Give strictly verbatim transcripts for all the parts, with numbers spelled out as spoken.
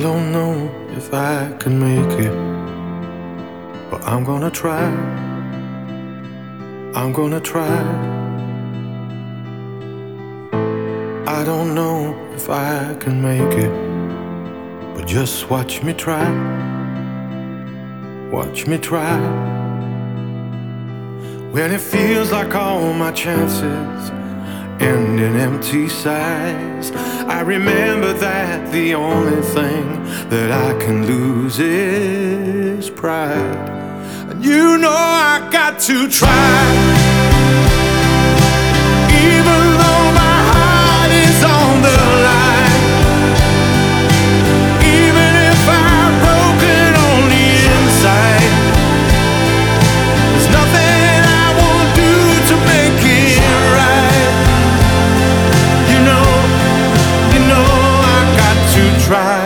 don't know if I can make it, but I'm gonna try. I'm gonna try. I don't know if I can make it, but just watch me try. Watch me try. When it feels like all my chances end in empty sighs, I remember that the only thing that I can lose is pride. And you know I got to try, even though my heart is on the line, even if I'm broken on the inside. There's nothing I won't do to make it right. You know, you know I got to try.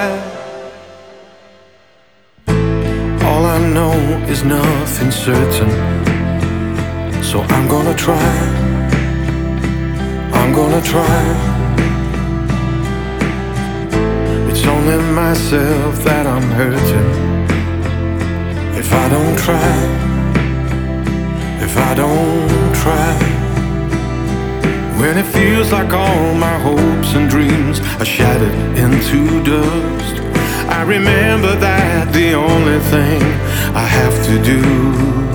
All I know is nothing certain, so I'm gonna try. I'm gonna try. It's only myself that I'm hurting if I don't try. If I don't try. When it feels like all my hopes and dreams are shattered into dust, I remember that the only thing I have to do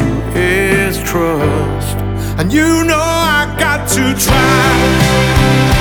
is trust. And you know I got to try.